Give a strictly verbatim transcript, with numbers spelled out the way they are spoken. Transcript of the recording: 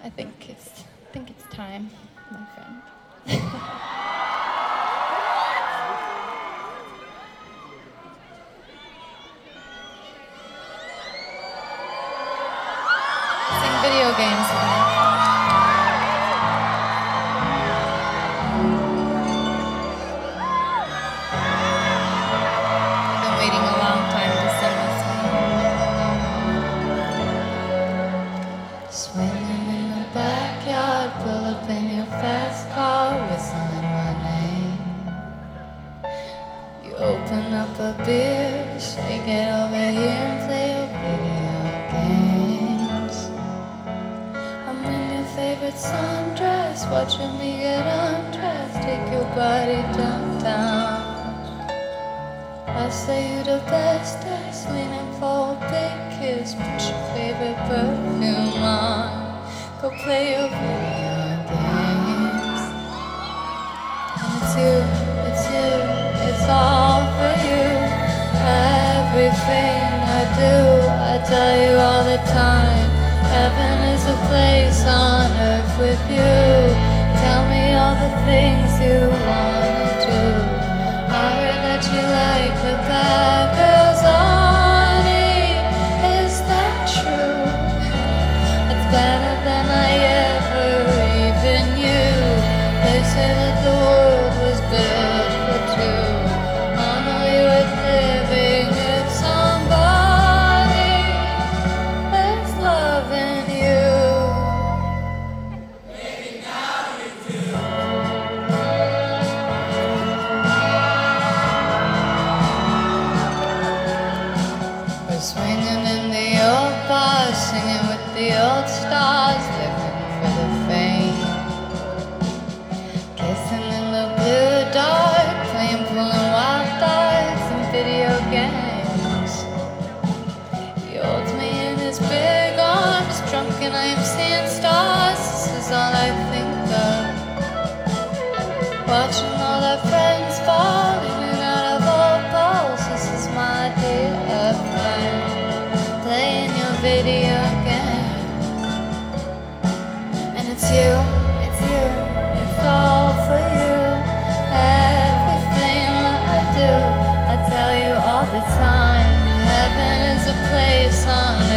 I think it's, I think it's time, my friend. Sing video games with me. I've been waiting a long time to sing this one. Swinging in the backyard, pull up in your fast car, whistling my name. You open up a beer, shake it over here and play your video games. I'm in your favorite sundress, watching me get undressed, take your body downtown. I say you the bestest, leaning for a big kiss, put your favorite perfume on, go play your video games. And it's you, it's you, it's all for you. Everything I do, I tell you all the time. Heaven is a place on earth with you. Tell me all the things you wanna do. I heard that you like the bad girls, honey. Is that true? It's better than I ever even knew. They say that the world was built for two. I know you were living with somebody that's loving you. Maybe now you do. We're swinging in the old bars, singing with the old stars, living for the fame. Kissing in the blue dark, playing pulling wild darts and video games. He holds me in his big arms, drunk and I am seeing stars. This is all I think of. Watching all our friends fall in and out of old balls. This is my day of fun, playing your video games. And it's you, it's you, it's all for you. Everything that I do, I tell you all the time. Heaven is a place on